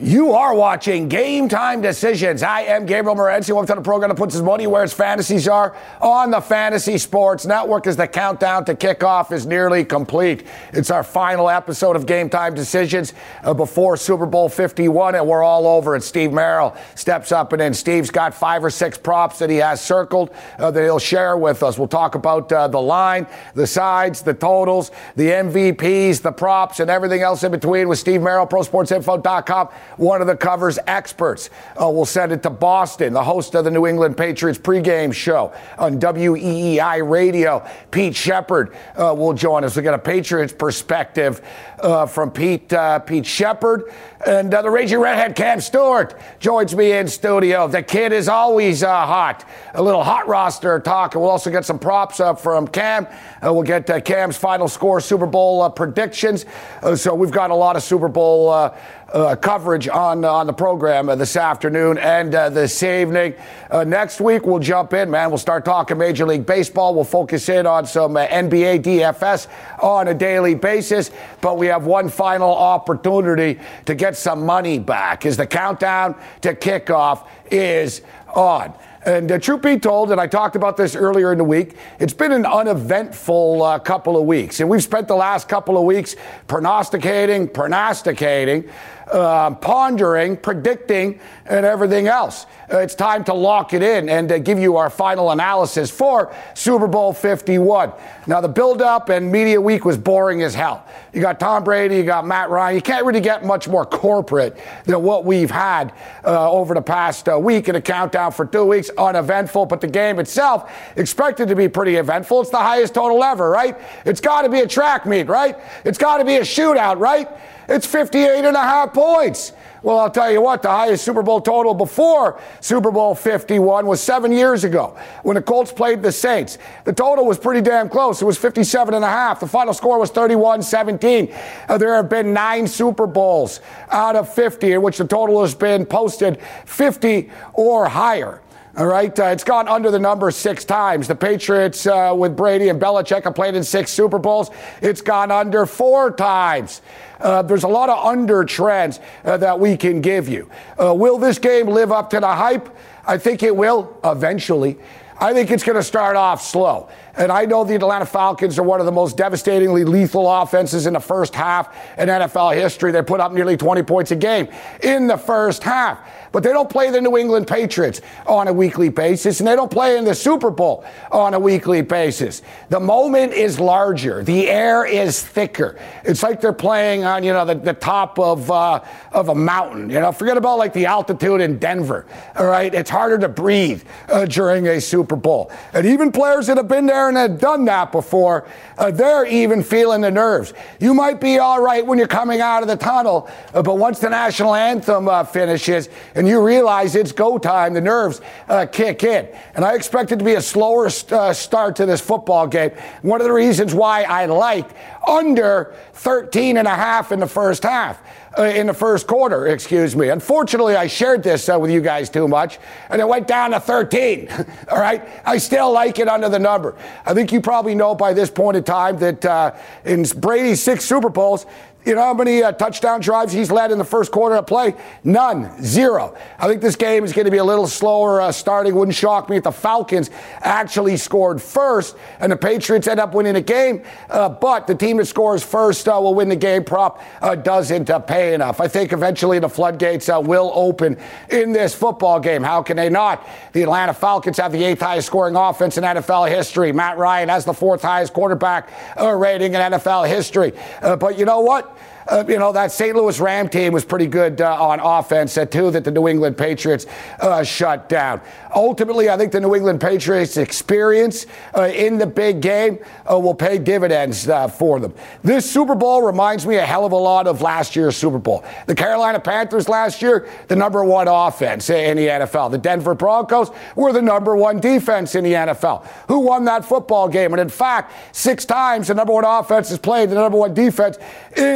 You are watching Game Time Decisions. I am Gabriel Morency. Welcome to the program that puts his money where his fantasies are on the Fantasy Sports Network as the countdown to kickoff is nearly complete. It's our final episode of Game Time Decisions before Super Bowl 51, and we're all over it. Steve Merrill steps up, and then Steve's got 5 or 6 props that he has circled that he'll share with us. We'll talk about the line, the sides, the totals, the MVPs, the props, and everything else in between with Steve Merrill, ProSportsInfo.com. One of the cover's experts. We'll send it to Boston, the host of the New England Patriots pregame show on WEEI Radio. Pete Shepard will join us. We've got a Patriots perspective from Pete Shepard. And the Raging Redhead Cam Stewart joins me in studio. The kid is always hot. A little hot roster talk. And we'll also get some props up from Cam. We'll get Cam's final score Super Bowl predictions. So we've got a lot of Super Bowl coverage on the program this afternoon and this evening. Next week, we'll jump in, man. We'll start talking Major League Baseball. We'll focus in on some NBA DFS on a daily basis. But we have one final opportunity to get some money back as the countdown to kickoff is on. And truth be told, and I talked about this earlier in the week, it's been an uneventful couple of weeks. And we've spent the last couple of weeks prognosticating, pondering, predicting, and everything else. It's time to lock it in and give you our final analysis for Super Bowl 51. Now, the build-up and media week was boring as hell. You got Tom Brady, you got Matt Ryan. You can't really get much more corporate than what we've had over the past week in a countdown for 2 weeks. Uneventful, but the game itself expected to be pretty eventful. It's the highest total ever, right? It's got to be a track meet, right? It's got to be a shootout, right? It's 58.5 points. Well, I'll tell you what, the highest Super Bowl total before Super Bowl 51 was 7 years ago when the Colts played the Saints. The total was pretty damn close. It was 57.5. The final score was 31-17. There have been 9 Super Bowls out of 50 in which the total has been posted 50 or higher. All right, it's gone under the number 6 times. The Patriots with Brady and Belichick have played in 6 Super Bowls. It's gone under 4 times. There's a lot of under trends that we can give you. Will this game live up to the hype? I think it will eventually. I think it's going to start off slow. And I know the Atlanta Falcons are one of the most devastatingly lethal offenses in the first half in NFL history. They put up nearly 20 points a game in the first half. But they don't play the New England Patriots on a weekly basis, and they don't play in the Super Bowl on a weekly basis. The moment is larger. The air is thicker. It's like they're playing on, the top of a mountain. Forget about like the altitude in Denver. All right, it's harder to breathe during a Super Bowl. And even players that have been there and have done that before, they're even feeling the nerves. You might be all right when you're coming out of the tunnel, but once the national anthem finishes and you realize it's go time, the nerves kick in. And I expect it to be a slower start to this football game. One of the reasons why I like under 13.5 in the first half. In the first quarter, excuse me. Unfortunately, I shared this with you guys too much, and it went down to 13. All right? I still like it under the number. I think you probably know by this point in time that in Brady's 6 Super Bowls, you know how many touchdown drives he's led in the first quarter of play? None. 0. I think this game is going to be a little slower starting. Wouldn't shock me if the Falcons actually scored first and the Patriots end up winning the game. But the team that scores first will win the game. Prop doesn't pay enough. I think eventually the floodgates will open in this football game. How can they not? The Atlanta Falcons have the 8th highest scoring offense in NFL history. Matt Ryan has the 4th highest quarterback rating in NFL history. But you know what? That St. Louis Ram team was pretty good on offense, too, that the New England Patriots shut down. Ultimately, I think the New England Patriots' experience in the big game will pay dividends for them. This Super Bowl reminds me a hell of a lot of last year's Super Bowl. The Carolina Panthers last year, the number 1 offense in the NFL. The Denver Broncos were the number 1 defense in the NFL. Who won that football game? And in fact, 6 times the number 1 offense has played the number 1 defense in the Super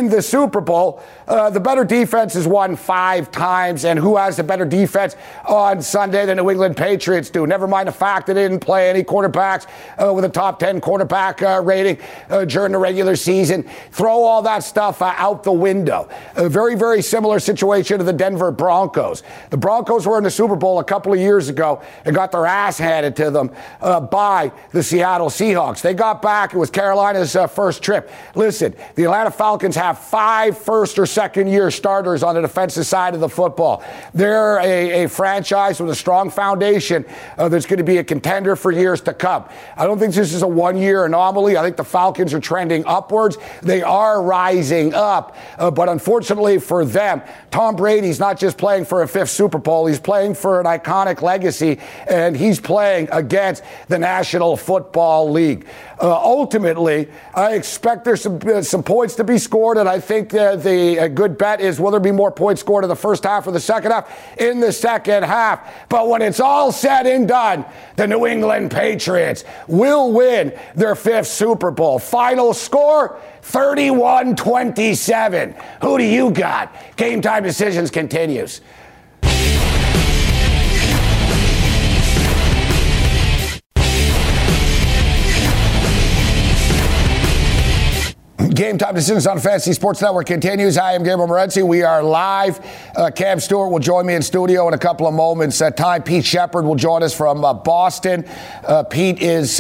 Super Bowl, the better defense has won 5 times, and who has the better defense on Sunday? The New England Patriots do. Never mind the fact that they didn't play any quarterbacks with a top 10 quarterback rating during the regular season. Throw all that stuff out the window. A very, very similar situation to the Denver Broncos. The Broncos were in the Super Bowl a couple of years ago and got their ass handed to them by the Seattle Seahawks. They got back. It was Carolina's first trip. Listen, the Atlanta Falcons have 5 first or second year starters on the defensive side of the football. They're a franchise with a strong foundation that's going to be a contender for years to come. I don't think this is a one-year anomaly. I think the Falcons are trending upwards. They are rising up. But unfortunately for them, Tom Brady's not just playing for a 5th Super Bowl. He's playing for an iconic legacy, and he's playing against the National Football League. Ultimately, I expect there's some points to be scored, and I think the good bet is will there be more points scored in the first half or the second half? In the second half. But when it's all said and done, the New England Patriots will win their 5th Super Bowl. Final score, 31-27. Who do you got? Game Time Decisions continues. Game Time Decisions on Fantasy Sports Network continues. I am Gabriel Morency. We are live. Cam Stewart will join me in studio in a couple of moments. Time Pete Shepard will join us from Boston. Pete is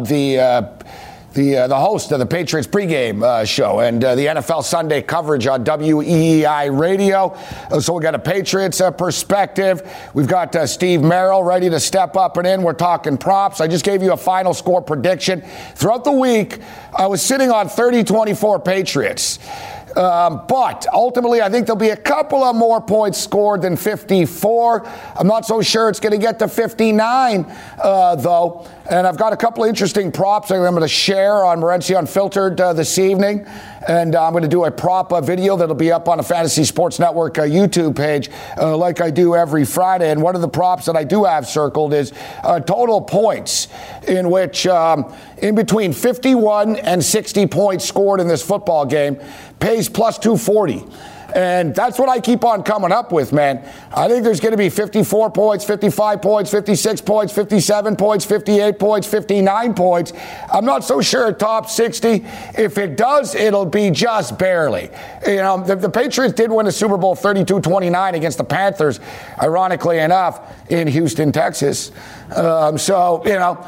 the host of the Patriots pregame show and the NFL Sunday coverage on WEEI Radio. So we got a Patriots perspective. We've got Steve Merrill ready to step up and in. We're talking props. I just gave you a final score prediction. Throughout the week, I was sitting on 30-24 Patriots. But ultimately, I think there'll be a couple of more points scored than 54. I'm not so sure it's going to get to 59, though. And I've got a couple of interesting props I'm going to share on Morency Unfiltered this evening. And I'm going to do a prop video that'll be up on the Fantasy Sports Network YouTube page like I do every Friday. And one of the props that I do have circled is total points, in which in between 51 and 60 points scored in this football game pays plus 240. And that's what I keep on coming up with, man. I think there's going to be 54 points, 55 points, 56 points, 57 points, 58 points, 59 points. I'm not so sure it tops 60. If it does, it'll be just barely. You know, the Patriots did win the Super Bowl 32-29 against the Panthers, ironically enough, in Houston, Texas. So, you know,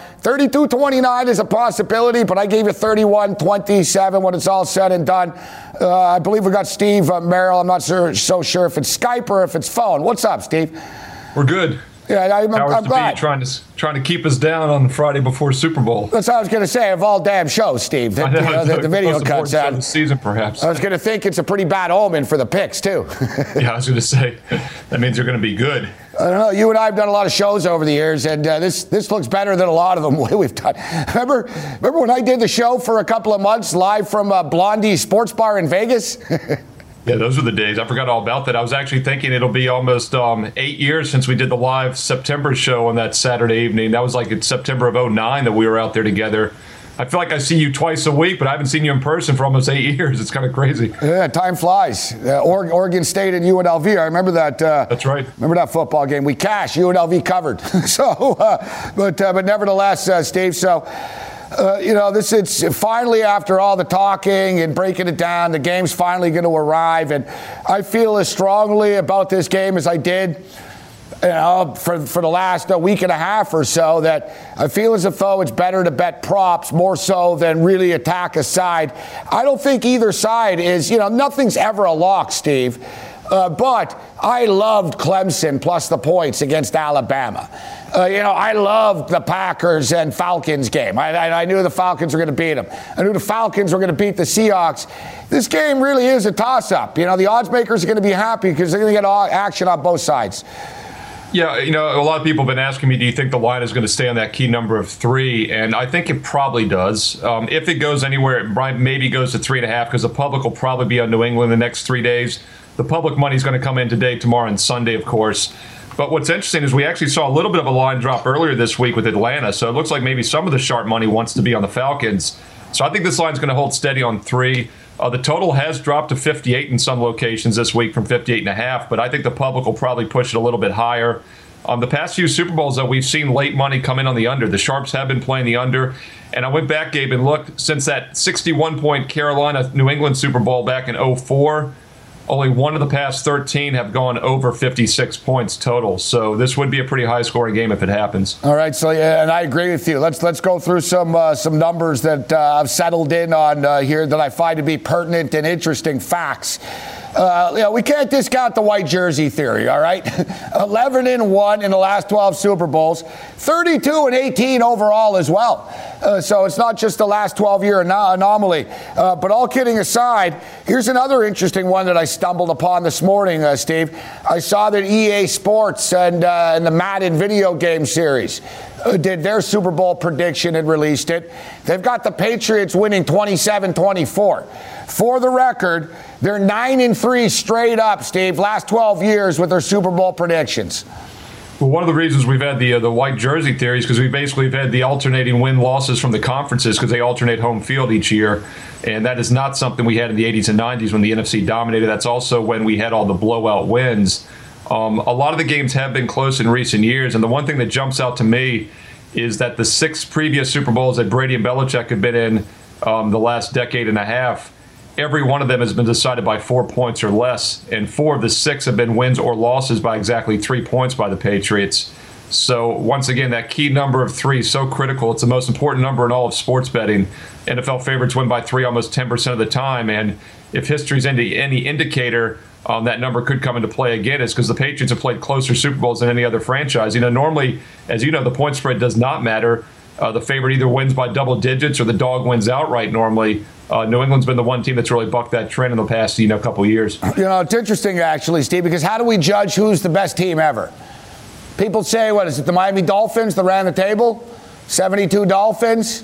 32-29 is a possibility, but I gave you 31-27 when it's all said and done. I believe we got Steve Merrill. I'm not so sure if it's Skype or if it's phone. What's up, Steve? We're good. Yeah, I'm glad. Trying to keep us down on the Friday before Super Bowl. That's what I was going to say. Of all damn shows, Steve, the video cuts out. The season, perhaps. I was going to think it's a pretty bad omen for the picks too. Yeah, I was going to say that means they're going to be good. I don't know. You and I have done a lot of shows over the years, and this looks better than a lot of them we've done. Remember when I did the show for a couple of months live from Blondie Sports Bar in Vegas? Yeah, those were the days. I forgot all about that. I was actually thinking it'll be almost 8 years since we did the live September show on that Saturday evening. That was like in September of 2009 that we were out there together. I feel like I see you twice a week, but I haven't seen you in person for almost 8 years. It's kind of crazy. Yeah, time flies. Oregon State and UNLV. I remember that. That's right. Remember that football game? We cashed. UNLV covered. So, but nevertheless, Steve. So. You know, it's finally, after all the talking and breaking it down, the game's finally going to arrive. And I feel as strongly about this game as I did, you know, for the last week and a half or so, that I feel as if though it's better to bet props more so than really attack a side. I don't think either side is, you know, nothing's ever a lock, Steve. But I loved Clemson plus the points against Alabama. You know, I loved the Packers and Falcons game. I knew the Falcons were going to beat them. I knew the Falcons were going to beat the Seahawks. This game really is a toss-up. You know, the odds makers are going to be happy because they're going to get action on both sides. Yeah, you know, a lot of people have been asking me, do you think the line is going to stay on that key number of 3? And I think it probably does. If it goes anywhere, it maybe goes to 3.5 because the public will probably be on New England the next 3 days. The public money is going to come in today, tomorrow, and Sunday, of course. But what's interesting is we actually saw a little bit of a line drop earlier this week with Atlanta. So it looks like maybe some of the sharp money wants to be on the Falcons. So I think this line's going to hold steady on 3. The total has dropped to 58 in some locations this week from 58.5, but I think the public will probably push it a little bit higher. The past few Super Bowls, though, we've seen late money come in on the under. The Sharps have been playing the under. And I went back, Gabe, and looked since that 61-point Carolina-New England Super Bowl back in 2004, only one of the past 13 have gone over 56 points total. So this would be a pretty high-scoring game if it happens. All right, so and I agree with you. Let's go through some numbers that I've settled in on here that I find to be pertinent and interesting facts. We can't discount the white jersey theory, all right? 11-1 in the last 12 Super Bowls, 32-18 overall as well. So it's not just the last 12-year anomaly. But all kidding aside, here's another interesting one that I stumbled upon this morning, Steve. I saw that EA Sports and the Madden video game series did their Super Bowl prediction and released it. They've got the Patriots winning 27-24. For the record, they're 9-3 straight up, Steve, last 12 years with their Super Bowl predictions. Well, one of the reasons we've had the white jersey theory is because we basically have had the alternating win-losses from the conferences because they alternate home field each year. And that is not something we had in the 80s and 90s when the NFC dominated. That's also when we had all the blowout wins. A lot of the games have been close in recent years. And the one thing that jumps out to me is that the 6 previous Super Bowls that Brady and Belichick have been in the last decade and a half, every one of them has been decided by 4 points or less, and 4 of the 6 have been wins or losses by exactly 3 points by the Patriots. So once again, that key number of 3 is so critical. It's the most important number in all of sports betting. NFL favorites win by 3 almost 10% of the time, and if history's any indicator, that number could come into play again. Is because the Patriots have played closer Super Bowls than any other franchise. Normally, as you know, the point spread does not matter. The favorite either wins by double digits or the dog wins outright normally. New England's been the one team that's really bucked that trend in the past, couple of years. It's interesting, actually, Steve, because how do we judge who's the best team ever? People say, what is it, the Miami Dolphins that ran the table? 72 Dolphins,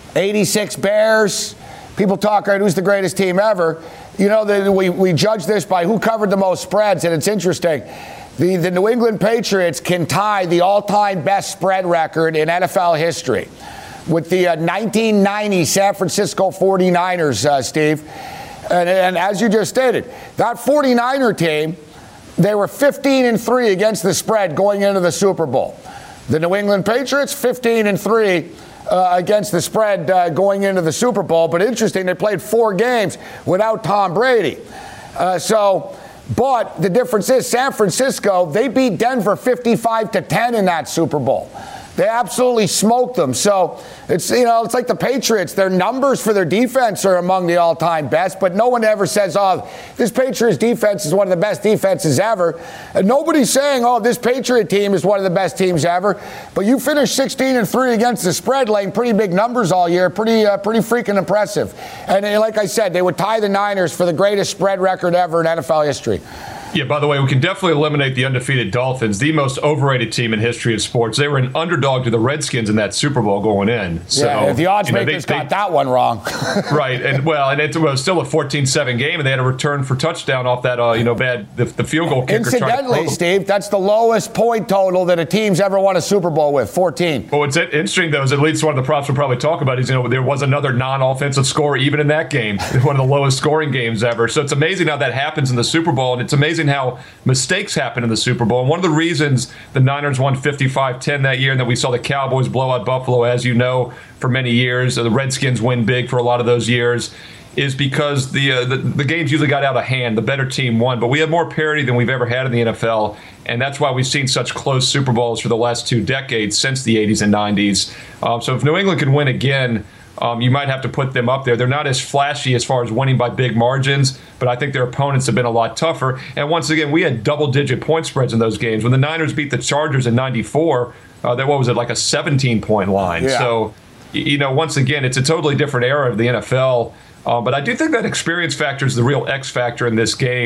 86 Bears. People talk about who's the greatest team ever. We judge this by who covered the most spreads, and it's interesting. The New England Patriots can tie the all-time best spread record in NFL history with the 1990 San Francisco 49ers, Steve. And as you just stated, that 49er team, they were 15-3 against the spread going into the Super Bowl. The New England Patriots, 15-3 against the spread going into the Super Bowl. But interesting, they played 4 games without Tom Brady. But the difference is San Francisco, they beat Denver 55-10 in that Super Bowl. They absolutely smoked them. So it's like the Patriots. Their numbers for their defense are among the all-time best, but no one ever says, this Patriots defense is one of the best defenses ever. And nobody's saying, this Patriot team is one of the best teams ever. But you finished 16-3 against the spread, laying pretty big numbers all year. Pretty freaking impressive. And like I said, they would tie the Niners for the greatest spread record ever in NFL history. Yeah, by the way, we can definitely eliminate the undefeated Dolphins, the most overrated team in history of sports. They were an underdog to the Redskins in that Super Bowl going in. So, the odds makers got that one wrong. Right, and it was still a 14-7 game, and they had a return for touchdown off that, the field goal kicker. Incidentally, Steve, that's the lowest point total that a team's ever won a Super Bowl with, 14. Well, what's interesting, though, is it leads to one of the props we'll probably talk about is, there was another non-offensive score even in that game, one of the lowest scoring games ever. So it's amazing how that happens in the Super Bowl, and it's amazing how mistakes happen in the Super Bowl. And one of the reasons the Niners won 55-10 that year and that we saw the Cowboys blow out Buffalo, as you know, for many years, the Redskins win big for a lot of those years, is because the games usually got out of hand. The better team won. But we have more parity than we've ever had in the NFL, and that's why we've seen such close Super Bowls for the last 2 decades since the 80s and 90s. So if New England can win again, you might have to put them up there. They're not as flashy as far as winning by big margins, but I think their opponents have been a lot tougher. And once again, we had double-digit point spreads in those games. When the Niners beat the Chargers in '94, like a 17-point line. Yeah. So, once again, it's a totally different era of the NFL. But I do think that experience factor is the real X factor in this game.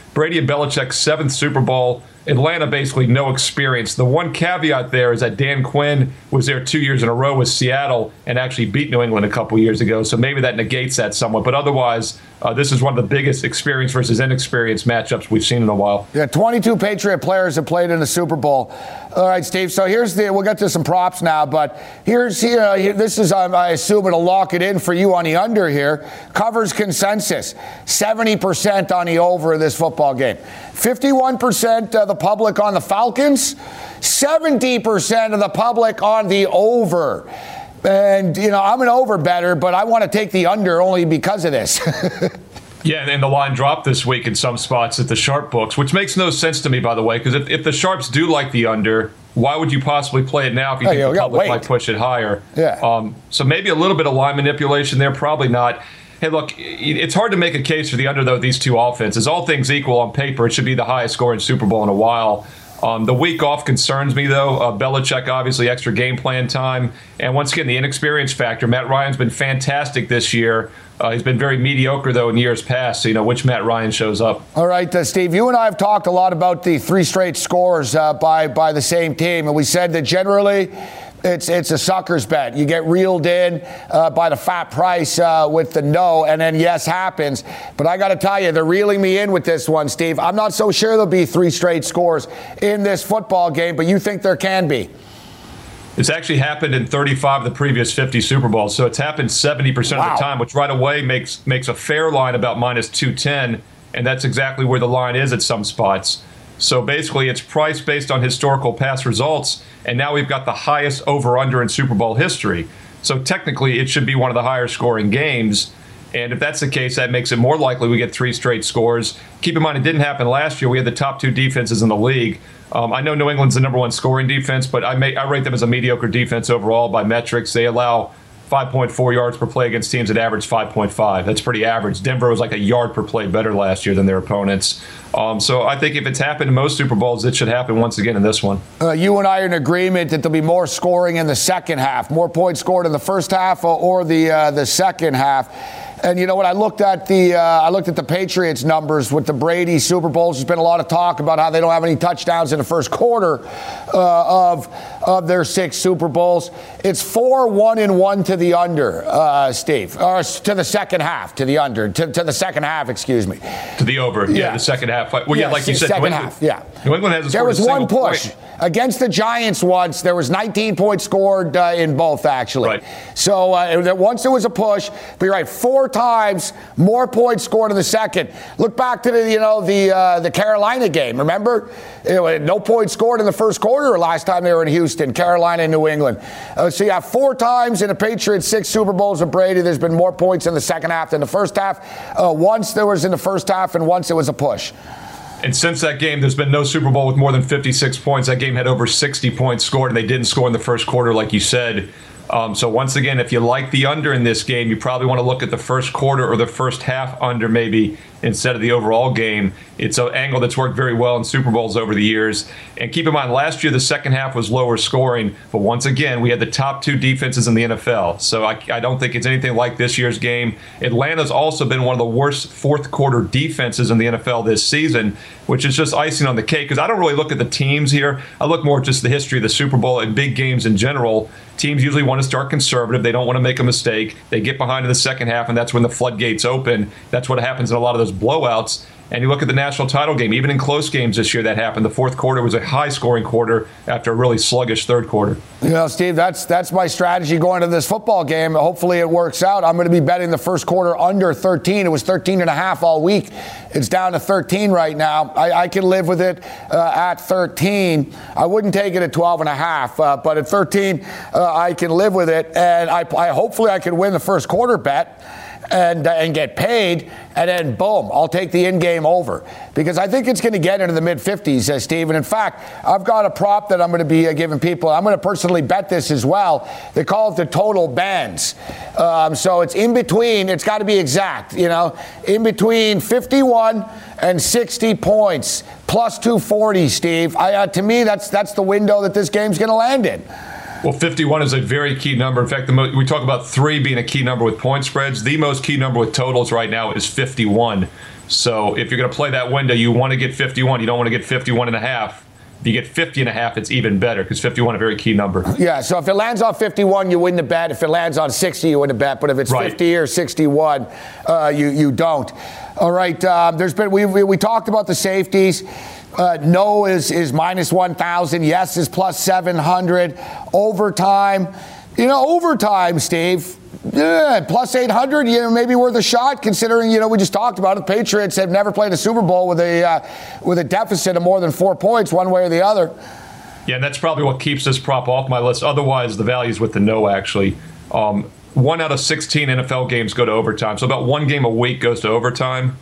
Brady and Belichick's 7th Super Bowl. Atlanta basically no experience. The one caveat there is that Dan Quinn was there 2 years in a row with Seattle and actually beat New England a couple years ago. So maybe that negates that somewhat. But otherwise, this is one of the biggest experience versus inexperienced matchups we've seen in a while. Yeah, 22 Patriot players have played in the Super Bowl. All right, Steve. So we'll get to some props now, but this is, I assume it'll lock it in for you on the under here. Covers consensus, 70% on the over in this football game. 51% of the public on the Falcons, 70% of the public on the over. And, I'm an over bettor, but I want to take the under only because of this. Yeah, and the line dropped this week in some spots at the sharp books, which makes no sense to me, by the way, because if the sharps do like the under, why would you possibly play it now if you think the public might push it higher? Yeah. So maybe a little bit of line manipulation there, probably not. Hey, look, it's hard to make a case for the under, though, these two offenses. All things equal on paper, it should be the highest scoring Super Bowl in a while. The week off concerns me, though. Belichick, obviously, extra game plan time. And once again, the inexperience factor. Matt Ryan's been fantastic this year. He's been very mediocre, though, in years past. So, which Matt Ryan shows up. All right, Steve, you and I have talked a lot about the 3 straight scores by the same team. And we said that generally it's a sucker's bet. You get reeled in by the fat price with the no, and then yes happens. But I got to tell you, they're reeling me in with this one, Steve. I'm not so sure there'll be 3 straight scores in this football game, but you think there can be. It's actually happened in 35 of the previous 50 Super Bowls, so it's happened 70% of the time, which right away makes a fair line about minus 210, and that's exactly where the line is at some spots. So basically, it's priced based on historical past results, and now we've got the highest over-under in Super Bowl history. So technically, it should be one of the higher scoring games. And if that's the case, that makes it more likely we get 3 straight scores. Keep in mind, it didn't happen last year. We had the top 2 defenses in the league. I know New England's the number 1 scoring defense, but I rate them as a mediocre defense overall by metrics. They allow 5.4 yards per play against teams that average 5.5. That's pretty average. Denver was like a yard per play better last year than their opponents. So I think if it's happened in most Super Bowls, it should happen once again in this one. You and I are in agreement that there'll be more scoring in the second half, more points scored in the first half or the second half. And you know what? I looked at the Patriots numbers with the Brady Super Bowls. There's been a lot of talk about how they don't have any touchdowns in the first quarter of their 6 Super Bowls. It's 4-1-1 to the under, Steve, or to the second half, to the under, to the second half. Excuse me. To the over, yeah, the second half. Well, yeah, like you said, second half, yeah. New England hasn't scored a single point. There was one push against the Giants once. There was 19 points scored in both, actually. Right. So once there was a push, but you're right, 4 times more points scored in the second. Look back to the Carolina game. Remember, no points scored in the first quarter last time they were in Houston. Carolina and New England. So you have 4 times in the Patriots 6 Super Bowls with Brady. There's been more points in the second half than the first half. Once there was in the first half, and once it was a push. And since that game, there's been no Super Bowl with more than 56 points. That game had over 60 points scored, and they didn't score in the first quarter, like you said. So once again, if you like the under in this game, you probably want to look at the first quarter or the first half under maybe instead of the overall game. It's an angle that's worked very well in Super Bowls over the years. And keep in mind, last year the second half was lower scoring, but once again, we had the top 2 defenses in the NFL. So I don't think it's anything like this year's game. Atlanta's also been one of the worst fourth quarter defenses in the NFL this season, which is just icing on the cake, because I don't really look at the teams here. I look more at just the history of the Super Bowl and big games in general. Teams usually want to start conservative. They don't want to make a mistake. They get behind in the second half, and that's when the floodgates open. That's what happens in a lot of those blowouts. And you look at the national title game, even in close games this year that happened. The fourth quarter was a high-scoring quarter after a really sluggish third quarter. Steve, that's my strategy going to this football game. Hopefully it works out. I'm going to be betting the first quarter under 13. It was 13.5 all week. It's down to 13 right now. I can live with it at 13. I wouldn't take it at 12.5, but at 13, I can live with it. And I hopefully I can win the first quarter bet and get paid, and then boom, I'll take the in-game over, because I think it's going to get into the mid-50s, Steve. And in fact, I've got a prop that I'm going to be giving people. I'm going to personally bet this as well. They call it the total bands. So it's in between. It's got to be exact, in between 51 and 60 points, plus 240, Steve. To me, that's the window that this game's going to land in. Well, 51 is a very key number. In fact, we talk about 3 being a key number with point spreads. The most key number with totals right now is 51. So if you're going to play that window, you want to get 51. You don't want to get 51.5. If you get 50.5, it's even better because 51 is a very key number. Yeah, so if it lands on 51, you win the bet. If it lands on 60, you win the bet. But if it's 50 or 61, you don't. All right, there's been we talked about the safeties. No is minus 1,000. Yes is plus 700. Overtime. Overtime, Steve. Plus 800, maybe worth a shot, considering, we just talked about it. The Patriots have never played a Super Bowl with a deficit of more than 4 points, one way or the other. Yeah, and that's probably what keeps this prop off my list. Otherwise, the value's with the no, actually. 1 out of 16 NFL games go to overtime. So about 1 game a week goes to overtime.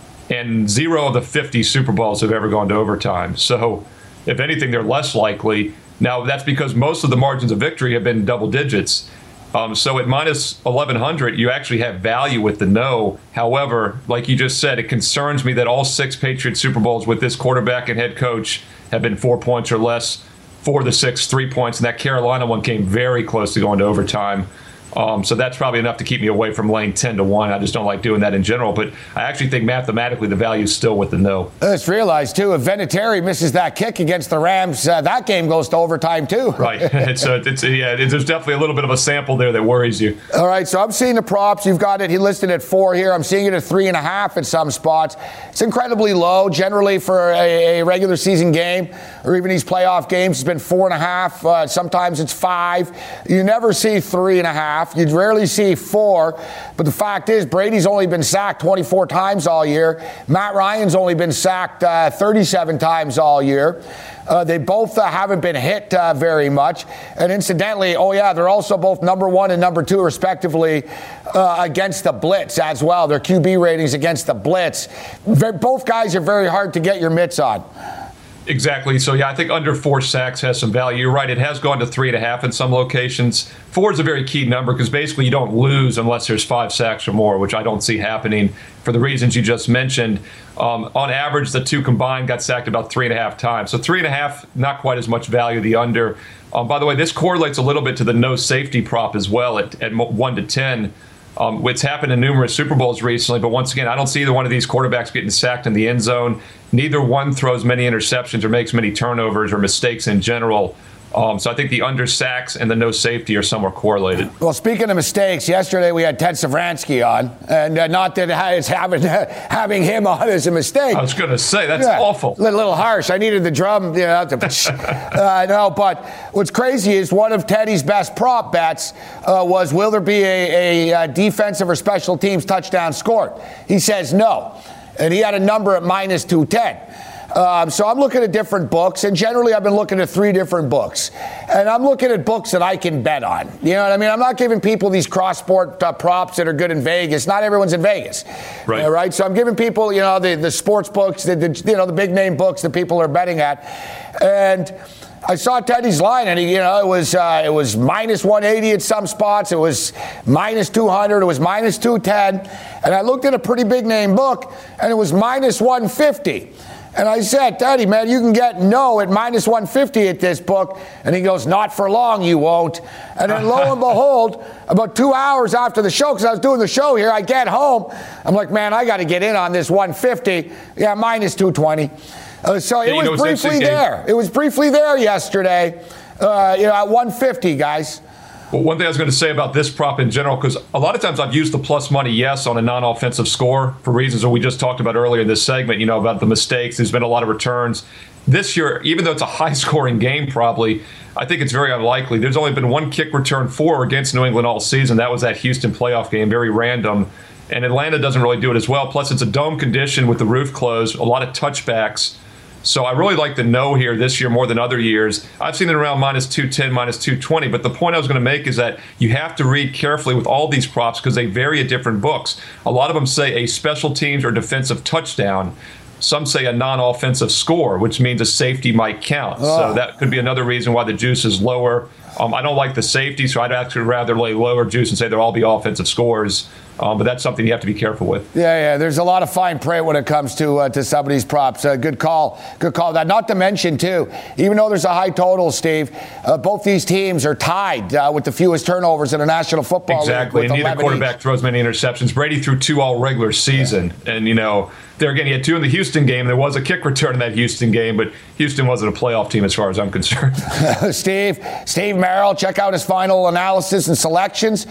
And 0 of the 50 Super Bowls have ever gone to overtime. So if anything, they're less likely. Now, that's because most of the margins of victory have been double digits. So at minus 1,100, you actually have value with the no. However, like you just said, it concerns me that all 6 Patriots Super Bowls with this quarterback and head coach have been 4 points or less. 4 of the 6, 3 points. And that Carolina one came very close to going to overtime. So that's probably enough to keep me away from laying 10-1. I just don't like doing that in general. But I actually think mathematically the value is still with the no. Let's realize, too, if Vinatieri misses that kick against the Rams, that game goes to overtime, too. Right. There's definitely a little bit of a sample there that worries you. All right, so I'm seeing the props. You've got it listed at 4 here. I'm seeing it at 3.5 in some spots. It's incredibly low. Generally, for a regular season game or even these playoff games, it's been 4.5. Sometimes it's 5. You never see 3.5. You'd rarely see 4, but the fact is Brady's only been sacked 24 times all year. Matt Ryan's only been sacked 37 times all year. They both haven't been hit very much. And incidentally, they're also both number 1 and number 2, respectively, against the blitz as well. Their QB ratings against the blitz. Both guys are very hard to get your mitts on. Exactly. So, I think under 4 sacks has some value. You're right. It has gone to 3.5 in some locations. 4 is a very key number because basically you don't lose unless there's 5 sacks or more, which I don't see happening for the reasons you just mentioned. On average, the 2 combined got sacked about 3.5 times. So 3.5, not quite as much value. The under. By the way, this correlates a little bit to the no safety prop as well at 1 to 10. It's happened in numerous Super Bowls recently, but once again, I don't see either one of these quarterbacks getting sacked in the end zone. Neither one throws many interceptions or makes many turnovers or mistakes in general. So I think the under sacks and the no safety are somewhat correlated. Well, speaking of mistakes, yesterday we had Ted Savransky on, and not that it's having him on as a mistake. I was going to say, that's awful. A little harsh. I needed the drum. No, but what's crazy is one of Teddy's best prop bets was, will there be a defensive or special teams touchdown scored? He says no, and he had a number at minus 210. So I'm looking at different books, and generally I've been looking at 3 different books. And I'm looking at books that I can bet on. You know what I mean? I'm not giving people these cross-sport props that are good in Vegas. Not everyone's in Vegas. Right. Right? So I'm giving people, the sports books, the big-name books that people are betting at. And I saw Teddy's line, and it was minus 180 at some spots. It was minus 200. It was minus 210. And I looked at a pretty big-name book, and it was minus 150. And I said, Teddy, man, you can get no at minus 150 at this book. And he goes, not for long, you won't. And then lo and behold, about 2 hours after the show, because I was doing the show here, I get home. I'm like, man, I got to get in on this 150. Yeah, minus 220. So it was briefly there. It was briefly there yesterday, at 150, guys. Well, one thing I was going to say about this prop in general, because a lot of times I've used the plus money yes on a non-offensive score for reasons that we just talked about earlier in this segment, about the mistakes. There's been a lot of returns. This year, even though it's a high-scoring game probably, I think it's very unlikely. There's only been 1 kick return for against New England all season. That was that Houston playoff game, very random. And Atlanta doesn't really do it as well. Plus, it's a dome condition with the roof closed, a lot of touchbacks. So I really like the no here this year more than other years. I've seen it around minus 210, minus 220. But the point I was going to make is that you have to read carefully with all these props because they vary at different books. A lot of them say a special teams or defensive touchdown. Some say a non-offensive score, which means a safety might count. So that could be another reason why the juice is lower. I don't like the safety, so I'd actually rather lay lower juice and say they'll all be offensive scores. But that's something you have to be careful with. Yeah. There's a lot of fine print when it comes to some of these props. Good call. That. Not to mention, too, even though there's a high total, Steve, both these teams are tied with the fewest turnovers in the National Football League. Exactly. And neither quarterback throws many interceptions. Brady threw 2 all regular season. Yeah. And, there again, he had 2 in the Houston game. There was a kick return in that Houston game, but Houston wasn't a playoff team as far as I'm concerned. Steve Merrill, check out his final analysis and selections.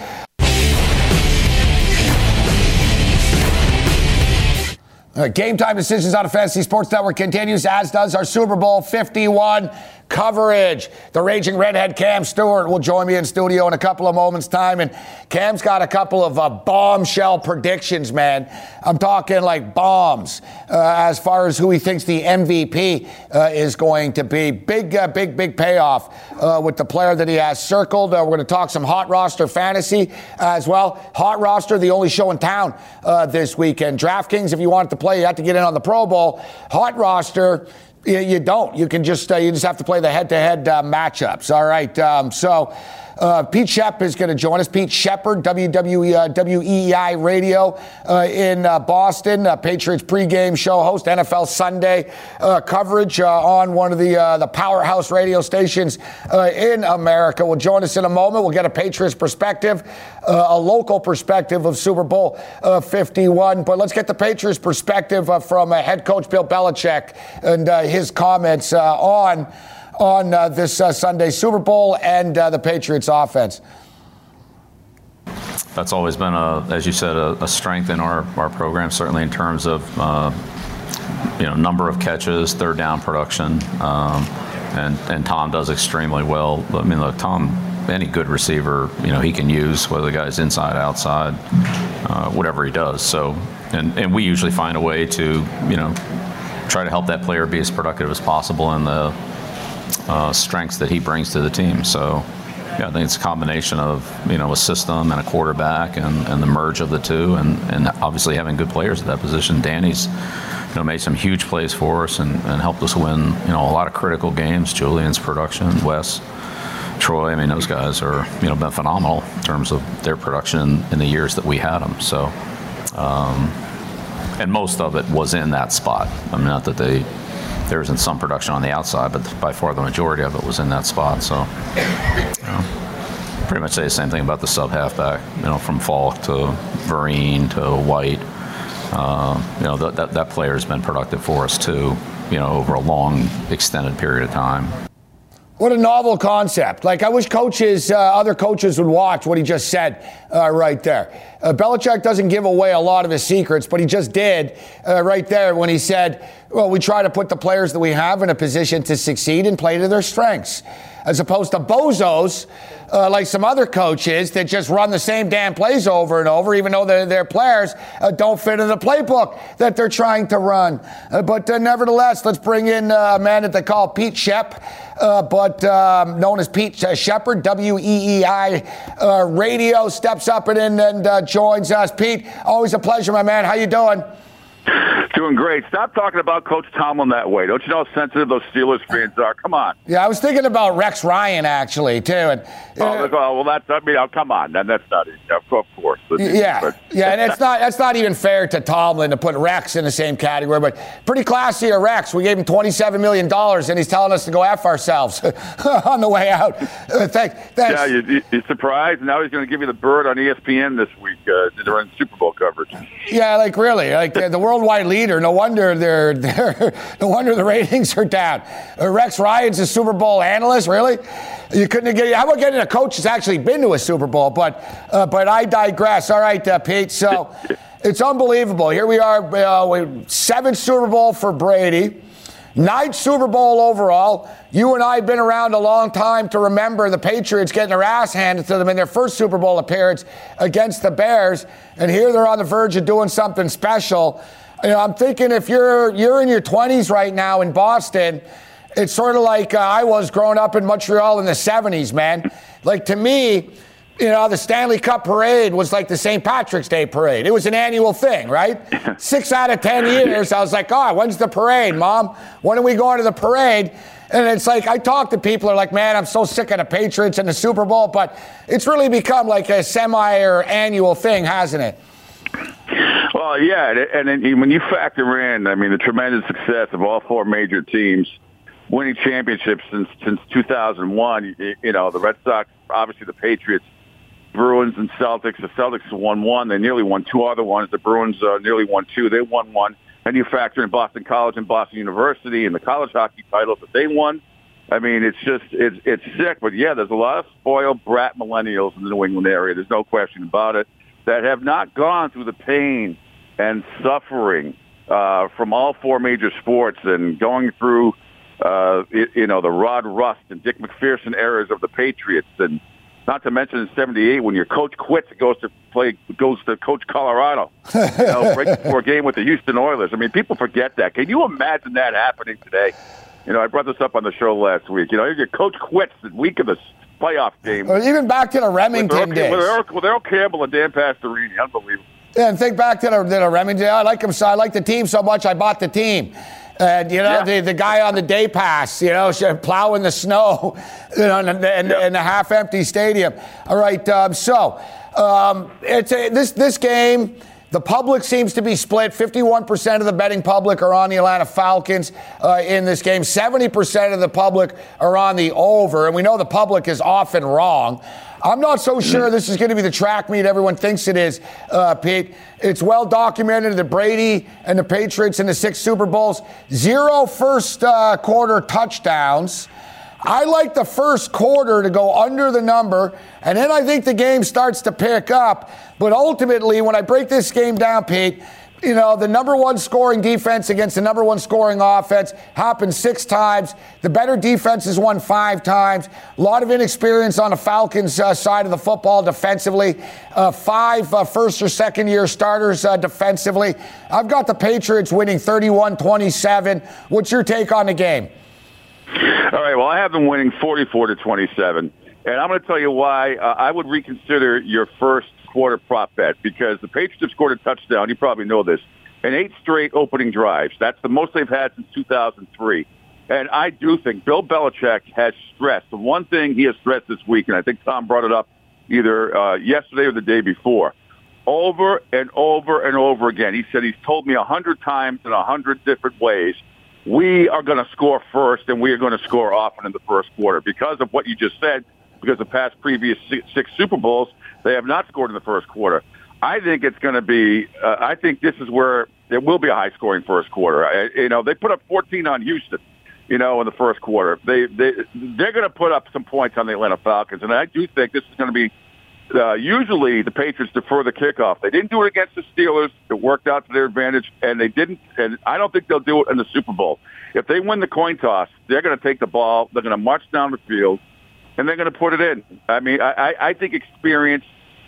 Game time decisions on a Fantasy Sports Network continues, as does our Super Bowl 51 coverage. The raging redhead Cam Stewart will join me in studio in a couple of moments' time. And Cam's got a couple of bombshell predictions, man. I'm talking like bombs as far as who he thinks the MVP is going to be. Big payoff with the player that he has circled. We're going to talk some hot roster fantasy as well. Hot roster, the only show in town this weekend. DraftKings, if you wanted to play, you have to get in on the Pro Bowl. Hot roster, you don't. You can just have to play the head-to-head matchups. All right. Pete Shep is going to join us. Pete Shepard, WEEI Radio in Boston. Patriots pregame show host, NFL Sunday coverage on one of the powerhouse radio stations in America. Will join us in a moment. We'll get a Patriots perspective, a local perspective of Super Bowl 51. But let's get the Patriots perspective from head coach Bill Belichick and his comments on this Sunday Super Bowl and the Patriots offense. That's always been, as you said, a strength in our program, certainly in terms of number of catches, third down production, and Tom does extremely well. I mean, look, Tom, any good receiver, he can use, whether the guy's inside, outside, whatever he does. So, and we usually find a way to, try to help that player be as productive as possible in the strengths that he brings to the team. So, I think it's a combination of, a system and a quarterback and the merge of the two, and obviously having good players at that position. Danny's, made some huge plays for us and helped us win, a lot of critical games. Julian's production, Wes, Troy, those guys are, been phenomenal in terms of their production in the years that we had them. So, and most of it was in that spot. Not that there isn't some production on the outside, but by far the majority of it was in that spot. So, pretty much say the same thing about the sub-halfback, from Falk to Vereen to White. That player has been productive for us too, over a long, extended period of time. What a novel concept. I wish other coaches would watch what he just said right there. Belichick doesn't give away a lot of his secrets, but he just did right there when he said, well, we try to put the players that we have in a position to succeed and play to their strengths, as opposed to bozos like some other coaches that just run the same damn plays over and over, even though their players don't fit in the playbook that they're trying to run. But nevertheless, let's bring in a man that they call Pete Shep, but known as Pete Shepard, WEEI Radio, steps up and joins us. Pete, always a pleasure, my man. How you doing? Doing great. Stop talking about Coach Tomlin that way. Don't you know how sensitive those Steelers fans are? Come on. Yeah, I was thinking about Rex Ryan, actually, too. And, come on. That's not it. Of course. Yeah, and that's not even fair to Tomlin to put Rex in the same category, but pretty classy of Rex. We gave him $27 million, and he's telling us to go F ourselves on the way out. Thanks. Yeah, you're surprised? Now he's going to give you the bird on ESPN this week during Super Bowl coverage. Yeah, really. The worldwide leader. No wonder the ratings are down. Rex Ryan's a Super Bowl analyst, really? You couldn't get. How about getting a coach that's actually been to a Super Bowl? But I digress. All right, Pete. So it's unbelievable. Here we are, 7th Super Bowl for Brady. 9th Super Bowl overall. You and I have been around a long time to remember the Patriots getting their ass handed to them in their first Super Bowl appearance against the Bears. And here they're on the verge of doing something special. I'm thinking if you're in your 20s right now in Boston, it's sort of like I was growing up in Montreal in the 70s, man. To me, the Stanley Cup parade was like the St. Patrick's Day parade. It was an annual thing, right? 6 out of 10 years, I was like, when's the parade, Mom? When are we going to the parade? And it's like, I talk to people who are like, man, I'm so sick of the Patriots and the Super Bowl, but it's really become like a semi or annual thing, hasn't it? Well, yeah, and then when you factor in, the tremendous success of all 4 major teams winning championships since 2001, the Red Sox, obviously the Patriots, Bruins and Celtics. The Celtics won 1. They nearly won 2 other ones. The Bruins nearly won 2. They won 1. And you factor in Boston College and Boston University and the college hockey titles that they won. It's sick. But, yeah, there's a lot of spoiled brat millennials in the New England area. There's no question about it, that have not gone through the pain and suffering from all 4 major sports and going through, the Rod Rust and Dick McPherson eras of the Patriots, and not to mention in '78 when your coach quits, goes to coach Colorado, right before a game with the Houston Oilers. People forget that. Can you imagine that happening today? I brought this up on the show last week. Your coach quits the week of the playoff game. Or even back to the Remington days. With Earl Campbell and Dan Pastorini. Unbelievable. Yeah, and think back to the Remington. I like him so. I like the team so much, I bought the team. And, the guy on the day pass, plowing the snow, in a half-empty stadium. All right, this game, the public seems to be split. 51% of the betting public are on the Atlanta Falcons in this game. 70% of the public are on the over. And we know the public is often wrong. I'm not so sure this is going to be the track meet everyone thinks it is, Pete. It's well documented that Brady and the Patriots in the 6 Super Bowls, 0 first quarter touchdowns. I like the first quarter to go under the number, and then I think the game starts to pick up. But ultimately, when I break this game down, Pete, the number 1 scoring defense against the number 1 scoring offense happened 6 times. The better defense has won 5 times. A lot of inexperience on the Falcons side of the football defensively. 5 first or second year starters defensively. I've got the Patriots winning 31-27. What's your take on the game? All right, well, I have them winning 44-27. And I'm going to tell you why I would reconsider your first quarter prop bet, because the Patriots have scored a touchdown. You probably know this. In 8 straight opening drives. That's the most they've had since 2003. And I do think Bill Belichick has stressed. The one thing he has stressed this week, and I think Tom brought it up either yesterday or the day before, over and over and over again. He said he's told me 100 times in 100 different ways, we are going to score first and we are going to score often in the first quarter. Because of what you just said, because the past previous 6 Super Bowls, they have not scored in the first quarter. I think it's going to be, I think this is where there will be a high-scoring first quarter. They put up 14 on Houston, in the first quarter. They're going to put up some points on the Atlanta Falcons, and I do think this is going to be, usually the Patriots defer the kickoff. They didn't do it against the Steelers. It worked out to their advantage, and I don't think they'll do it in the Super Bowl. If they win the coin toss, they're going to take the ball, they're going to march down the field, and they're going to put it in. I think experience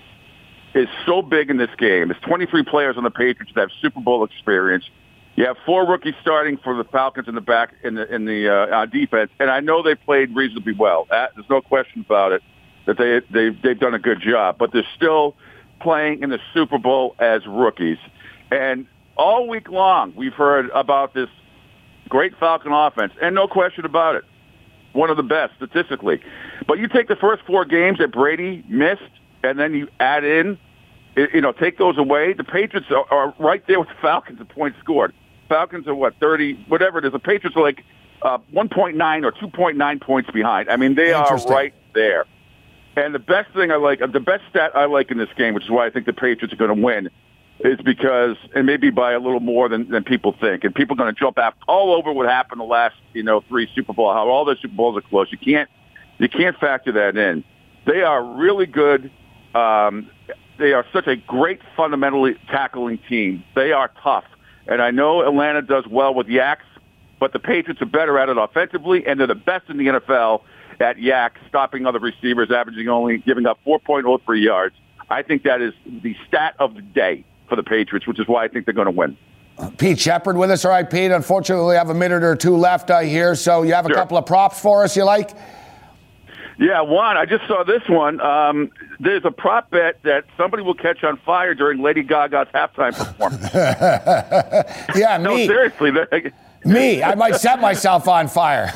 is so big in this game. There's 23 players on the Patriots that have Super Bowl experience. You have 4 rookies starting for the Falcons in the back in the defense, and I know they played reasonably well. There's no question about it that they've done a good job, but they're still playing in the Super Bowl as rookies. And all week long, we've heard about this great Falcon offense, and no question about it, one of the best statistically. But you take the first 4 games that Brady missed, and then you add in, take those away. The Patriots are right there with the Falcons in points scored. Falcons are 30, whatever it is. The Patriots are like 1.9 or 2.9 points behind. They are right there. And the best thing I like, the best stat I like in this game, which is why I think the Patriots are going to win, is because, and maybe by a little more than people think, and people are going to jump out all over what happened the last 3 Super Bowl, how all the Super Bowls are close. You can't factor that in. They are really good. They are such a great fundamentally tackling team. They are tough. And I know Atlanta does well with yaks, but the Patriots are better at it offensively, and they're the best in the NFL at yaks, stopping other receivers, giving up 4.03 yards. I think that is the stat of the day for the Patriots, which is why I think they're going to win. Pete Shepard with us. All right, Pete, unfortunately we have a minute or 2 left here, so you have a couple of props for us you like? Yeah, Juan, I just saw this one. There's a prop bet that somebody will catch on fire during Lady Gaga's halftime performance. Yeah, No, me. seriously. Me. I might set myself on fire.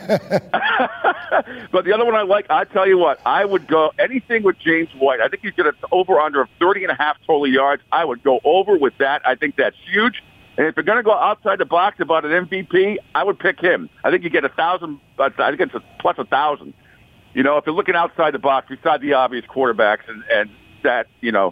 But the other one I like, I tell you what, I would go anything with James White. I think he's going to over-under of 30.5 total yards. I would go over with that. I think that's huge. And if you're going to go outside the box about an MVP, I would pick him. I think you get 1,000. I think it's plus 1,000. You know, if you're looking outside the box, beside the obvious quarterbacks and that,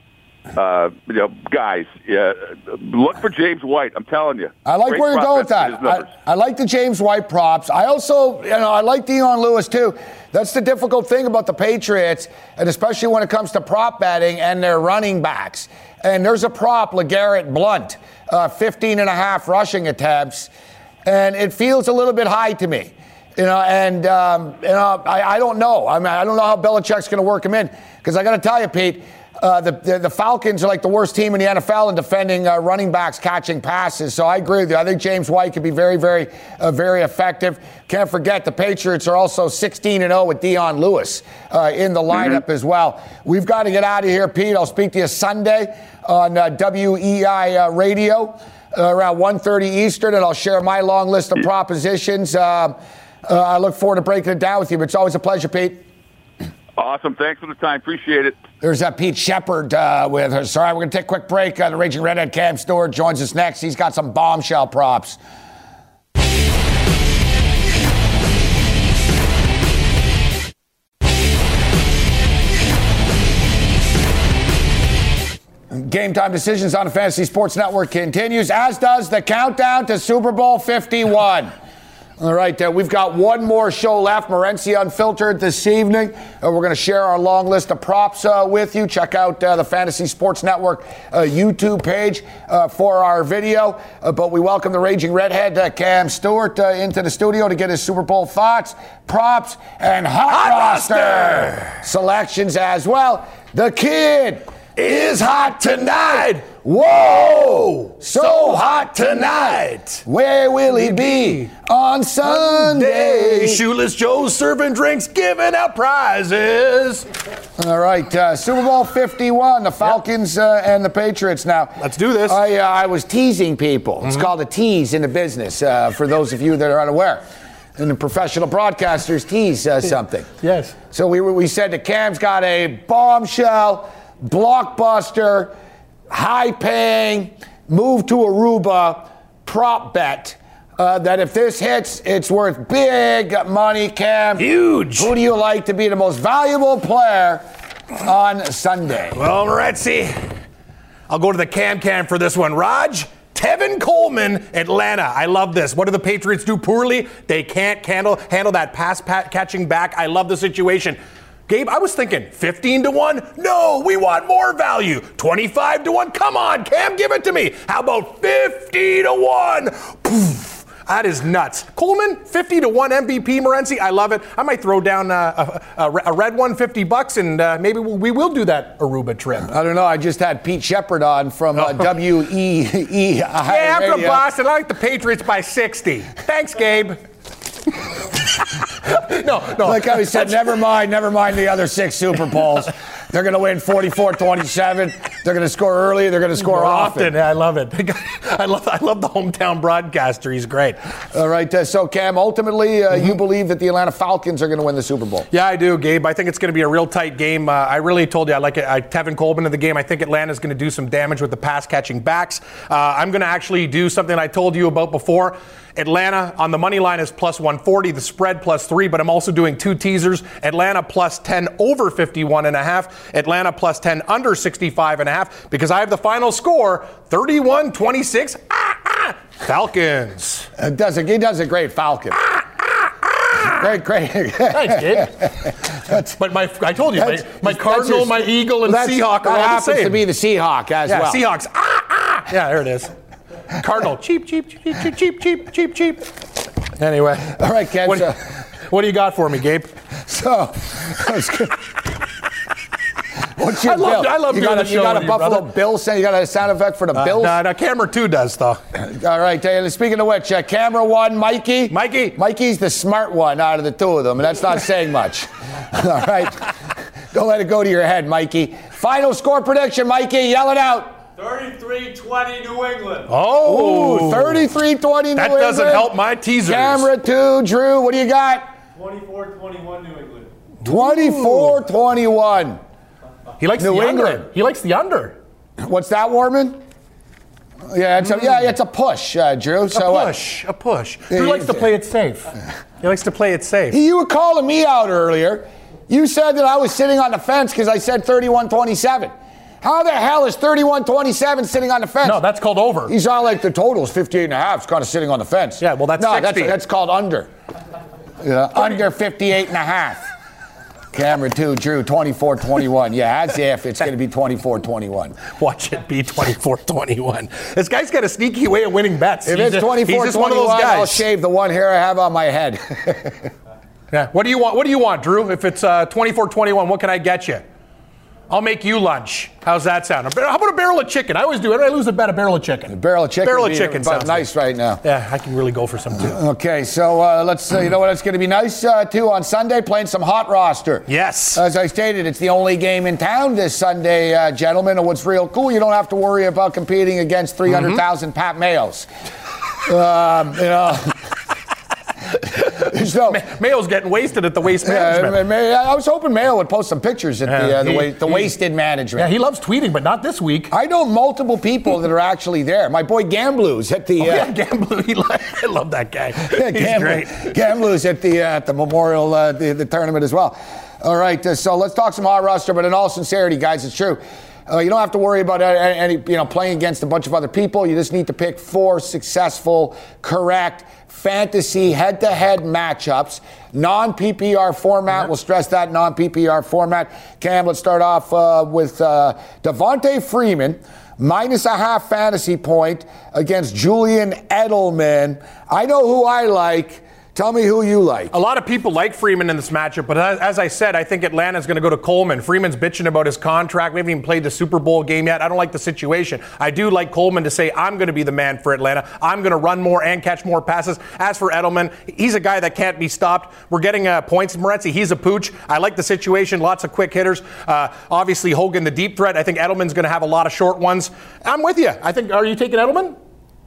guys, look for James White. I'm telling you. I like Great where you're going with prop bet that. I like the James White props. I also, I like Dion Lewis too. That's the difficult thing about the Patriots, and especially when it comes to prop betting and their running backs. And there's a prop, LeGarrette Blount, 15.5 rushing attempts, and it feels a little bit high to me. I don't know. I mean, I don't know how Belichick's going to work him in, because I got to tell you, Pete, the Falcons are like the worst team in the NFL in defending running backs catching passes. So I agree with you. I think James White could be very, very, very effective. Can't forget the Patriots are also 16-0 with Dion Lewis in the lineup as well. We've got to get out of here, Pete. I'll speak to you Sunday on WEI Radio around 1:30 Eastern, and I'll share my long list of propositions. I look forward to breaking it down with you, but it's always a pleasure, Pete. Awesome. Thanks for the time. Appreciate it. There's Pete Shepard with us. All right, we're going to take a quick break. The Raging Redhead Cam Stewart joins us next. He's got some bombshell props. Game Time Decisions on the Fantasy Sports Network continues, as does the countdown to Super Bowl 51. All right, we've got one more show left, Morency Unfiltered, this evening. We're going to share our long list of props with you. Check out the Fantasy Sports Network YouTube page for our video. But we welcome the Raging Redhead, Cam Stewart, into the studio to get his Super Bowl thoughts, props, and hot roster selections as well. The kid is hot tonight. Whoa! So hot tonight. Where will he be on Sunday? Shoeless Joe's serving drinks, giving out prizes. All right, Super Bowl 51, the Falcons and the Patriots. Now, let's do this. I was teasing people. It's called a tease in the business, for those of you that are unaware. And the professional broadcasters tease something. Yes. So we said that Cam's got a bombshell, blockbuster, high-paying, move to Aruba prop bet that if this hits, it's worth big money, Cam. Huge. Who do you like to be the most valuable player on Sunday? Well, Morency, I'll go to the Cam for this one. Raj, Tevin Coleman, Atlanta. I love this. What do the Patriots do poorly? They can't handle that pass catching back. I love the situation. Gabe, I was thinking 15-1. No, we want more value. 25-1. Come on, Cam, give it to me. How about 50-1? Poof. That is nuts. Coleman, 50-1 MVP, Morency. I love it. I might throw down a red one, $50, and maybe we will do that Aruba trip. I don't know. I just had Pete Shepard on from WEEI. Yeah, I'm from Boston. I like the Patriots by 60. Thanks, Gabe. No. Like how he said, never mind the other 6 Super Bowls. They're going to win 44-27. They're going to score early. They're going to score often. Yeah, I love it. I love the hometown broadcaster. He's great. All right. So, Cam, ultimately, you believe that the Atlanta Falcons are going to win the Super Bowl? Yeah, I do, Gabe. I think it's going to be a real tight game. I really told you I like Tevin Coleman in the game. I think Atlanta's going to do some damage with the pass-catching backs. I'm going to actually do something I told you about before. Atlanta on the money line is plus 140, the spread plus 3, but I'm also doing 2 teasers. Atlanta plus 10 over 51.5, Atlanta plus 10 under 65.5, because I have the final score 31-26. Falcons. He does a great Falcon. Great. Thanks, Gabe. But I told you, my Cardinal, my Eagle, and Seahawk are all the happens same. to be the Seahawk as well. Seahawks. Yeah, there it is. Cardinal, cheap. Anyway. All right, Ken. What do you got for me, Gabe? So, What's your bill? I love you doing got the show got a with you, Buffalo brother. Bill sound? You got a sound effect for the Bills? No, camera 2 does, though. All right, speaking of which, camera 1, Mikey. Mikey's the smart one out of the two of them, and that's not saying much. All right. Don't let it go to your head, Mikey. Final score prediction, Mikey. Yell it out. 33-20 New England. Oh. 33-20 New England. That doesn't help my teasers. Camera 2, Drew, what do you got? 24-21 New England. 24-21. He likes New the England. under. He likes the under. What's that, Warman? Yeah, it's a push, Drew. So A push. Drew likes to play it safe. He likes to play it safe. You were calling me out earlier. You said that I was sitting on the fence because I said 31-27. How the hell is 31-27 sitting on the fence? No, that's called over. He's all like the total's 58.5. It's kind of sitting on the fence. Yeah, well, that's 60. That's called under. Yeah, under 58.5. Camera 2, Drew, 24-21. Yeah, as if it's going to be 24-21. Watch it be 24-21. This guy's got a sneaky way of winning bets. If it's 24-21, he's just one of those guys. I'll shave the one hair I have on my head. Yeah. What do you want, Drew? If it's 24-21, what can I get you? I'll make you lunch. How's that sound? How about a barrel of chicken? I always do. I lose a bet, a barrel of chicken. A barrel of chicken. Barrel of chicken sounds nice good. right now. Yeah, I can really go for some too. Okay, so let's you know what it's going to be nice too on Sunday, playing some hot roster. Yes. As I stated, it's the only game in town this Sunday, gentlemen. And what's real cool, you don't have to worry about competing against 300,000 Pat Mayos. So, Mayo's getting wasted at the waste management. I was hoping Mayo would post some pictures at the wasted management. Yeah, he loves tweeting, but not this week. I know multiple people that are actually there. My boy Gamblu's at the. Gamblu. I love that guy. He's great. Gamblu's at the Memorial the tournament as well. All right, so let's talk some hot roster. But in all sincerity, guys, it's true. You don't have to worry about any playing against a bunch of other people. You just need to pick 4 successful, correct fantasy head-to-head matchups. Non-PPR format. We'll stress that non-PPR format. Cam, let's start off with Devontae Freeman. -0.5 fantasy point against Julian Edelman. I know who I like. Tell me who you like. A lot of people like Freeman in this matchup, but as I said, I think Atlanta's going to go to Coleman. Freeman's bitching about his contract. We haven't even played the Super Bowl game yet. I don't like the situation. I do like Coleman to say, I'm going to be the man for Atlanta. I'm going to run more and catch more passes. As for Edelman, he's a guy that can't be stopped. We're getting points. Moretzi, he's a pooch. I like the situation. Lots of quick hitters. Obviously, Hogan, the deep threat. I think Edelman's going to have a lot of short ones. I'm with you. Are you taking Edelman?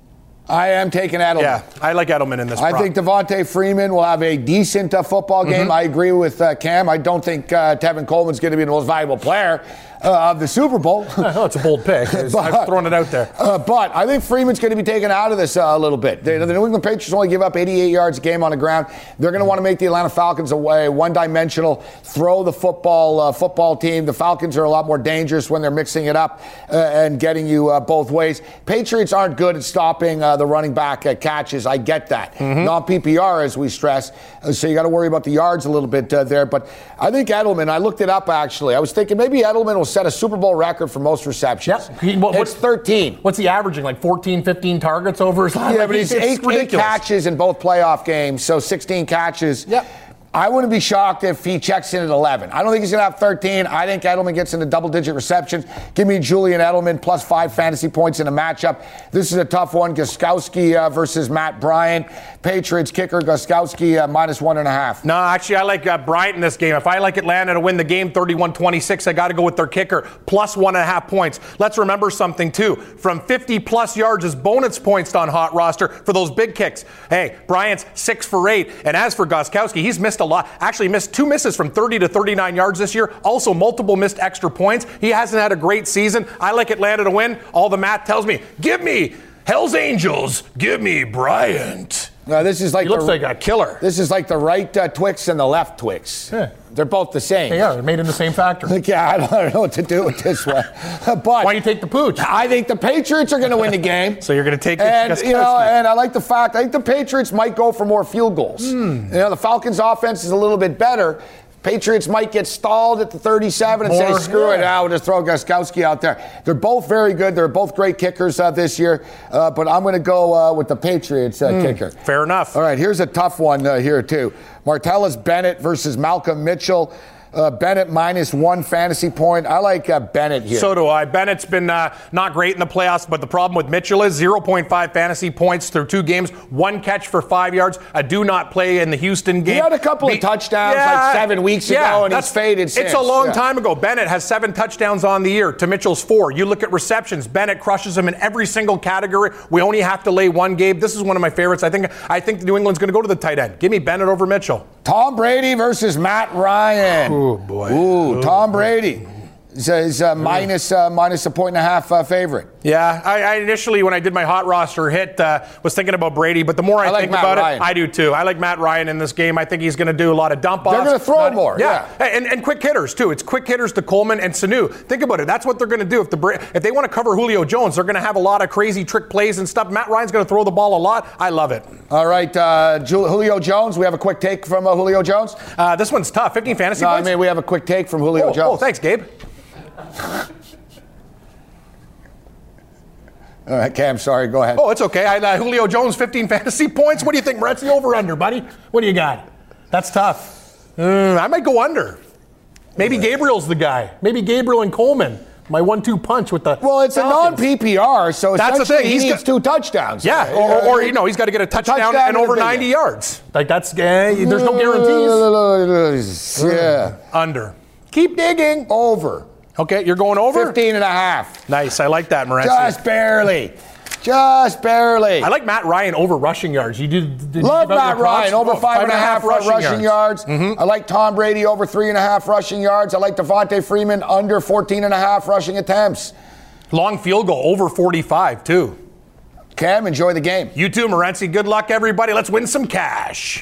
I am taking Edelman. Yeah, I like Edelman in this I think Devontae Freeman will have a decent football game. I agree with Cam. I don't think Tevin Coleman's going to be the most valuable player of the Super Bowl. Oh, it's a bold pick. I've thrown it out there. But I think Freeman's going to be taken out of this a little bit. The New England Patriots only give up 88 yards a game on the ground. They're going to want to make the Atlanta Falcons a one-dimensional, throw the football team. The Falcons are a lot more dangerous when they're mixing it up and getting you both ways. Patriots aren't good at stopping the running back catches. I get that. Non-PPR, as we stress. So you got to worry about the yards a little bit there. But I think Edelman, I looked it up actually. I was thinking maybe Edelman will set a Super Bowl record for most receptions. Yep. It's 13. What's he averaging? Like 14, 15 targets over his life? Yeah, but he's eight catches in both playoff games, so 16 catches. Yep. I wouldn't be shocked if he checks in at 11. I don't think he's going to have 13. I think Edelman gets into double-digit receptions. Give me Julian Edelman plus 5 fantasy points in a matchup. This is a tough one. Gostkowski versus Matt Bryant. Patriots kicker Gostkowski -1.5. No, actually, I like Bryant in this game. If I like Atlanta to win the game 31-26, I got to go with their kicker plus 1.5 points. Let's remember something, too. From 50-plus yards is bonus points on hot roster for those big kicks. Hey, Bryant's 6 for 8. And as for Gostkowski, he's missed a lot. Actually missed 2 misses from 30 to 39 yards this year. Also multiple missed extra points. He hasn't had a great season. I like Atlanta to win. All the math tells me, give me Hell's Angels. Give me Bryant. No, this is like he looks like a killer. This is like the right Twix and the left Twix. Yeah. They're both the same. They are. They're made in the same factory. Yeah, I don't know what to do with this one. But why do you take the pooch? I think the Patriots are going to win the game. So you're going to take and I like the fact I think the Patriots might go for more field goals. The Falcons' offense is a little bit better. Patriots might get stalled at the 37 and say, screw it, we'll just throw Gostkowski out there. They're both very good. They're both great kickers this year. But I'm going to go with the Patriots kicker. Fair enough. All right, here's a tough one here, too. Martellus Bennett versus Malcolm Mitchell. Bennett -1 fantasy point. I like Bennett here. So do I. Bennett's been not great in the playoffs, but the problem with Mitchell is 0.5 fantasy points through 2 games, 1 catch for 5 yards. A do not play in the Houston game. He had a couple of touchdowns like 7 weeks ago, and he's faded since. It's a long time ago. Bennett has 7 touchdowns on the year to Mitchell's 4. You look at receptions. Bennett crushes him in every single category. We only have to lay 1 game. This is one of my favorites. I think New England's going to go to the tight end. Give me Bennett over Mitchell. Tom Brady versus Matt Ryan. Oh, boy. Ooh, Tom Brady is minus a 1.5 favorite. Yeah, I initially, when I did my hot roster hit, was thinking about Brady, but the more I think about it, I do too. I like Matt Ryan in this game. I think he's going to do a lot of dump-offs. They're going to throw more. Yeah. And quick hitters, too. It's quick hitters to Coleman and Sanu. Think about it. That's what they're going to do. If they want to cover Julio Jones, they're going to have a lot of crazy trick plays and stuff. Matt Ryan's going to throw the ball a lot. I love it. All right, Julio Jones. We have a quick take from Julio Jones. This one's tough. 15 fantasy points? I mean, we have a quick take from Julio Jones. Oh, thanks, Gabe. All right, Cam, sorry, go ahead. Oh, it's okay. Julio Jones, 15 fantasy points. What do you think, Moretzi? Over under, buddy? What do you got? That's tough. I might go under. Maybe Gabriel's the guy. Maybe Gabriel and Coleman. My 1-2 punch with the Well, it's Falcons. a non-PPR, so that's the thing. He needs 2 touchdowns. Yeah, or he's got to get a touchdown and over 90 yards. Like that's there's no guarantees. Yeah. Under. Keep digging. Over. Okay, you're going over? 15.5. Nice. I like that, Moretzi. Just barely. Just barely. I like Matt Ryan over rushing yards. Love Matt Ryan over 5.5 rushing yards. I like Tom Brady over 3.5 rushing yards. I like Devontae Freeman under 14.5 rushing attempts. Long field goal over 45 too. Cam, enjoy the game. You too, Moretzi. Good luck, everybody. Let's win some cash.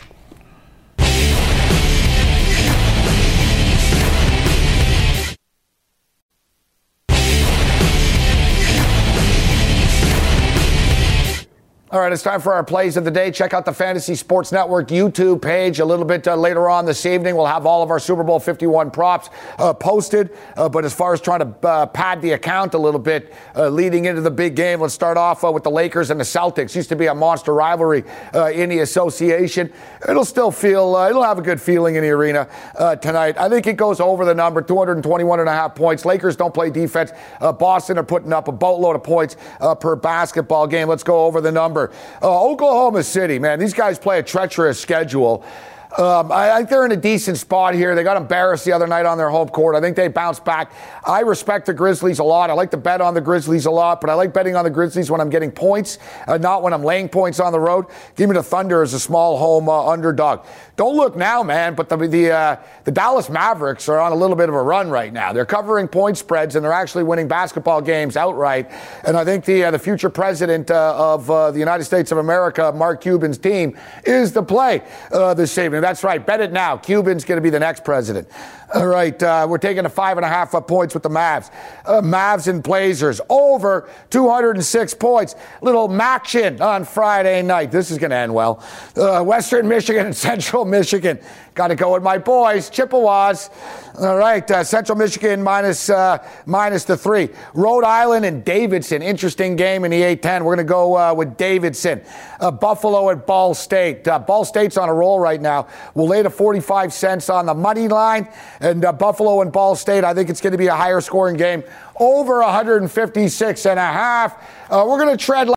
All right, it's time for our plays of the day. Check out the Fantasy Sports Network YouTube page a little bit later on this evening. We'll have all of our Super Bowl 51 props posted. But as far as trying to pad the account a little bit leading into the big game, let's start off with the Lakers and the Celtics. Used to be a monster rivalry in the association. It'll still feel, it'll have a good feeling in the arena tonight. I think it goes over the number, 221.5 points. Lakers don't play defense. Boston are putting up a boatload of points per basketball game. Let's go over the number. Oklahoma City, man, these guys play a treacherous schedule. I think they're in a decent spot here. They got embarrassed the other night on their home court. I think they bounced back. I respect the Grizzlies a lot. I like to bet on the Grizzlies a lot, but I like betting on the Grizzlies when I'm getting points, not when I'm laying points on the road. Give me the Thunder as a small home underdog. Don't look now, man, but the Dallas Mavericks are on a little bit of a run right now. They're covering point spreads, and they're actually winning basketball games outright. And I think the future president of the United States of America, Mark Cuban's team, is the play this evening. That's right. Bet it now. Cuban's going to be the next president. All right. We're taking a 5.5 points with the Mavs. Mavs and Blazers over 206 points. Little Maction on Friday night. This is going to end well. Western Michigan and Central Michigan. Got to go with my boys, Chippewas. All right, Central Michigan minus the 3. Rhode Island and Davidson. Interesting game in the A-10. We're going to go with Davidson. Buffalo at Ball State. Ball State's on a roll right now. We'll lay the 45 cents on the money line. And Buffalo and Ball State, I think it's going to be a higher scoring game. Over 156.5. We're going to tread